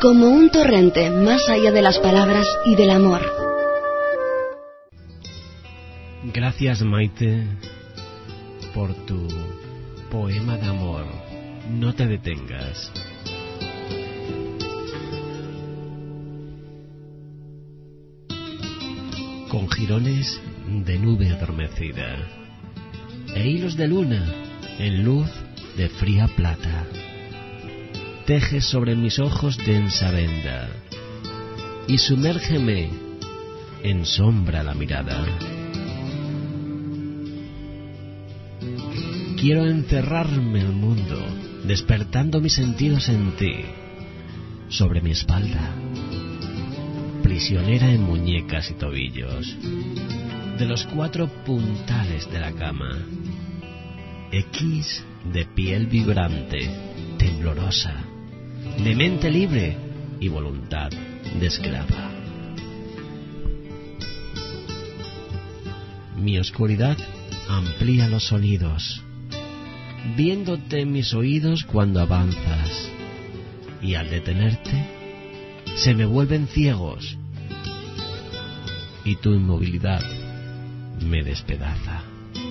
Como un torrente más allá de las palabras y del amor. Gracias, Maite, por tu poema de amor. No te detengas. Con jirones de nube adormecida e hilos de luna en luz de fría plata, tejes sobre mis ojos densa venda y sumérgeme en sombra la mirada. Quiero encerrarme el mundo, despertando mis sentidos en ti, sobre mi espalda, prisionera en muñecas y tobillos, de los 4 puntales de la cama, X de piel vibrante, temblorosa, de mente libre y voluntad de esclava. Mi oscuridad amplía los sonidos, viéndote en mis oídos cuando avanzas, y al detenerte se me vuelven ciegos, y tu inmovilidad me despedaza.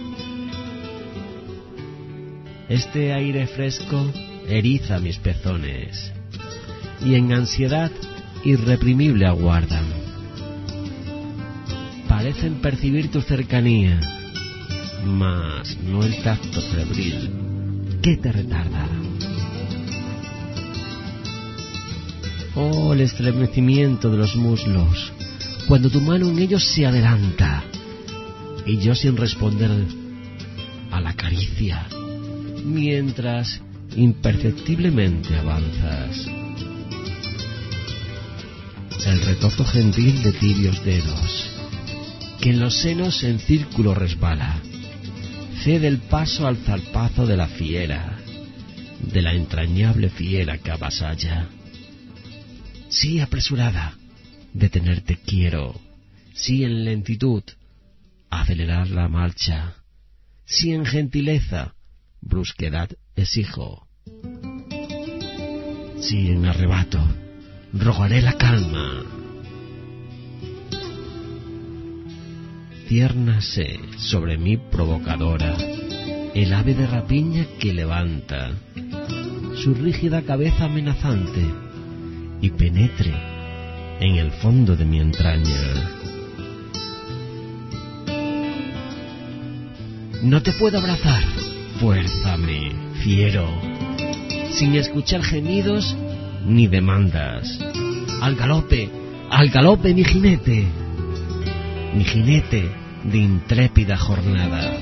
Este aire fresco eriza mis pezones, y en ansiedad irreprimible aguardan. Parecen percibir tu cercanía, mas no el tacto febril que te retarda. Oh, el estremecimiento de los muslos, cuando tu mano en ellos se adelanta, y yo sin responder a la caricia, mientras imperceptiblemente avanzas. El retozo gentil de tibios dedos, que en los senos en círculo resbala, cede el paso al zarpazo de la fiera, de la entrañable fiera que avasalla. Sí, apresurada, detenerte quiero. Sí, en lentitud, acelerar la marcha. Sí, en gentileza, brusquedad exijo. Sí, en arrebato, rogaré la calma. Ciérnase sobre mí provocadora el ave de rapiña que levanta su rígida cabeza amenazante y penetre en el fondo de mi entraña. No te puedo abrazar, fuérzame, fiero, sin escuchar gemidos ni demandas. Al galope, mi jinete de intrépida jornada.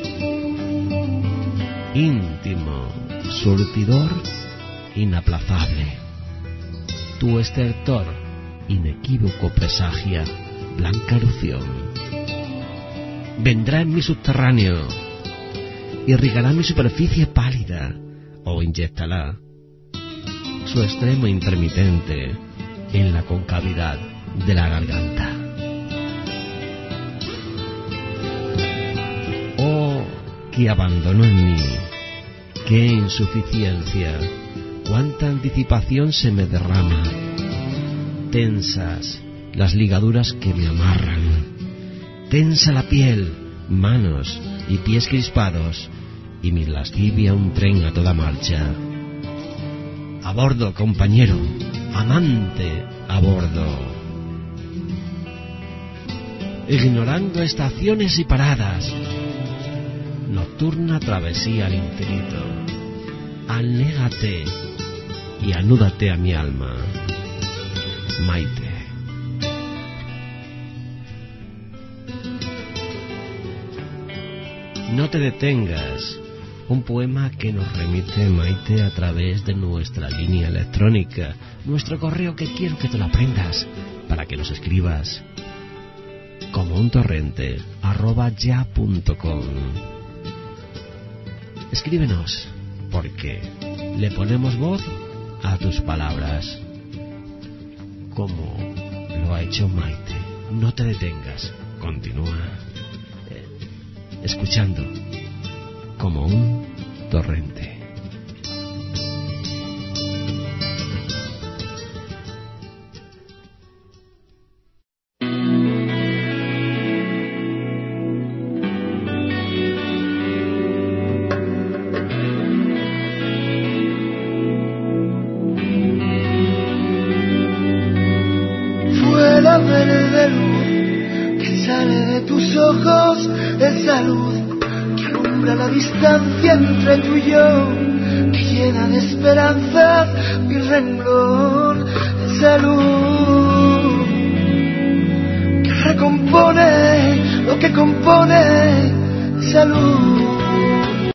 Íntimo, surtidor, inaplazable, tu estertor inequívoco presagia blanca erupción. Vendrá en mi subterráneo, irrigará mi superficie pálida, o inyectará su extremo intermitente en la concavidad de la garganta. Oh, qué abandono en mí, qué insuficiencia, cuánta anticipación se me derrama. Tensas las ligaduras que me amarran, tensa la piel, manos y pies crispados, y mi lascivia un tren a toda marcha. A bordo, compañero, amante, a bordo. Ignorando estaciones y paradas, nocturna travesía al infinito. Anégate y anúdate a mi alma, Maite. No te detengas. Un poema que nos remite Maite a través de nuestra línea electrónica, nuestro correo, que quiero que te lo aprendas para que nos escribas. Como un torrente @ya.com. Escríbenos, porque le ponemos voz a tus palabras, como lo ha hecho Maite. No te detengas, continúa escuchando como un torrente. dos, esa luz que alumbra la distancia entre tú y yo, que llena de esperanza mi renglón, esa luz que recompone lo que compone, esa luz.